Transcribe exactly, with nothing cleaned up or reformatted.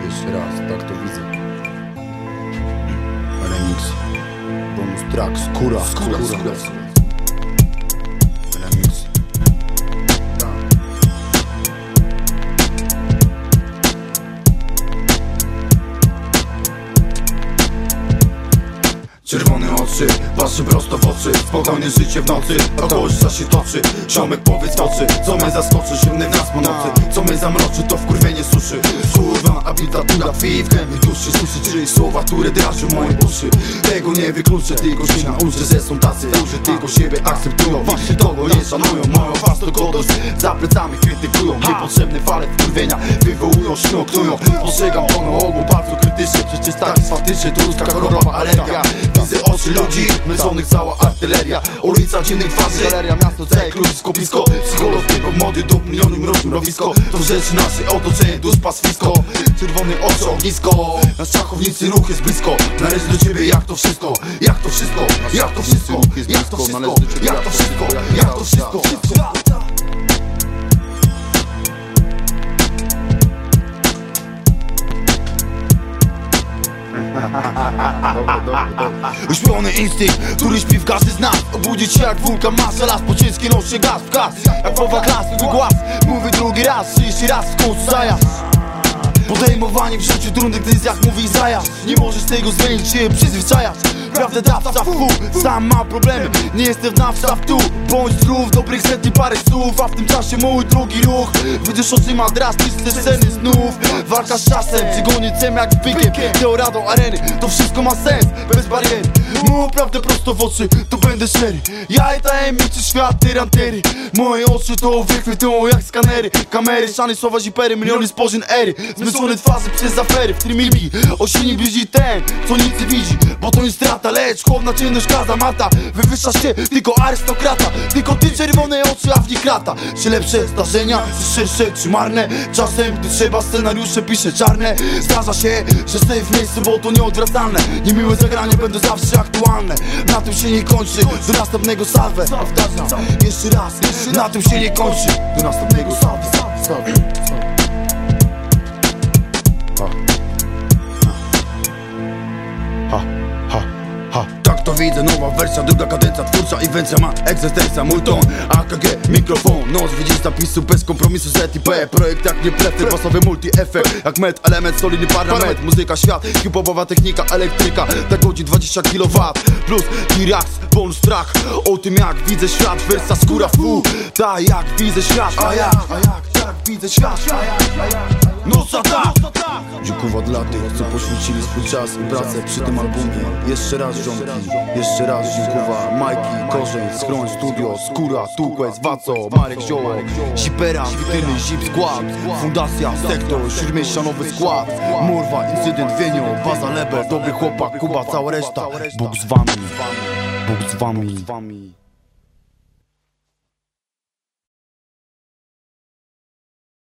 Jeszcze raz, tak to widzę. Remix. Bonus track, skóra, skóra, skóra, skóra. Remix. Czerwone oczy, patrzy prosto w oczy. Spokojne życie w nocy, około się toczy. Ziomek powiedz w oczy, co mnie zaskoczy. Zimny w nas po nocy, co mnie zamroczy, to wkurwienie suszy. Kurwa, abitatura tkwi w głębi duszy. Słyszy czyjeś słowa, które drażą moje uszy. Tego nie wykluczę, tylko się nauczę, że są tacy duży, tylko siebie akceptują. Właśnie tego nie szanują, moją własną godność za plecami krytykują. Niepotrzebne fale wkurwienia wywołują, śnioknują. Postrzegam to na ogół bardzo krytycznie. Przecież tak jest faktycznie, to ludzka choroba, alergia. Widzę oczy ludzi, męczonych cała artyleria. Ulica dziennych twarzy, galeria, miasto, cel, klucz, skopisko. Psycholog, typu mody, do miliony mrocznym mrowisko. To rzeczy nasze, otoczenie, dusz, pastwisko. Czerwone oczy, ognisko. Na szachownicy ruch jest blisko. Należy do ciebie jak to wszystko, jak to wszystko, jak to wszystko, jak to wszystko, jak to wszystko, jak to wszystko, wszystko. Uśpiony instynkt, który śpi w każdy z nas. Obudzić się jak wulkan, masa las, po ciężkiej nosie gaz w gaz. Jak połowa klas, wygłas, mówi drugi raz, trzydzieści raz w końcu zajazd. Podejmowanie w życiu trudnych decyzjach, mówi zajazd. Nie możesz tego zmienić, się przyzwyczajasz. Prawdę dawca w fu, sam mam problemy. Nie jestem nawca w tu. Bądź zdrów, dobrych set i parę słów. A w tym czasie mój drugi ruch. Widzisz oczyma drastyczne sceny znów. Walka z czasem, cygonicem jak z bykiem. Teoradą areny, to wszystko ma sens, bez bariery. Mów prawdę prosto w oczy, to będę szczery. Ja i tajemniczy świat tyrantery. Moje oczy to wychwytują jak skanery. Kamery, szany, słowa, zipery, miliony spojrzeń ery. Zmęczone twarzy przez afery, w którym milki. Osini bliźni ten, co nic nie widzi, bo to jest strata. Lecz chłodna czynność kaza mata. Wywyższasz się, tylko arystokrata. Tylko ty czerwone oczy, a w nich krata. Czy lepsze zdarzenia, czy szersze, czy marne. Czasem, gdy trzeba, scenariusze pisze czarne. Zdarza się, że stoję w miejscu, bo to nieodwracalne. Niemiłe zagranie będą zawsze aktualne. Na tym się nie kończy, do następnego salwę. Powtarzam, jeszcze raz, na tym się nie kończy, do następnego salwy, salwy, salwy. Ha, ha, ha. Tak to widzę, nowa wersja, druga kadencja twórcza. Inwencja ma egzystencja, mój ton A K G, mikrofon, nos, widzisz napisu bez kompromisu. Z i P, projekt jak nie plety, basowy multi-efekt jak med, element, solidny parlament. Muzyka, świat, hip-hopowa technika, elektryka. Tak godzin dwadzieścia kilowatów plus T-Rax, bonus track. O tym jak widzę świat, wersja skóra fu. Ta jak widzę świat, a jak, a jak, jak widzę świat, a jak, a jak. No co tak? Dziękuję dla tych, co poświęcili swój czas i pracę przy tym albumie. Jeszcze raz ziomki, jeszcze raz dziękuję. Majki, Korzeń, Schroń, Studio, Skóra, Tuquest, Waco, Marek Zioło, Zipera, Wityny, Zip Skład, Fundacja, Sektor, Śródmieścianowy skład, Murwa, Incydent, Wienio, Baza Leber, Dobry chłopak, Kuba, cała reszta. Bóg z wami, Bóg z wami.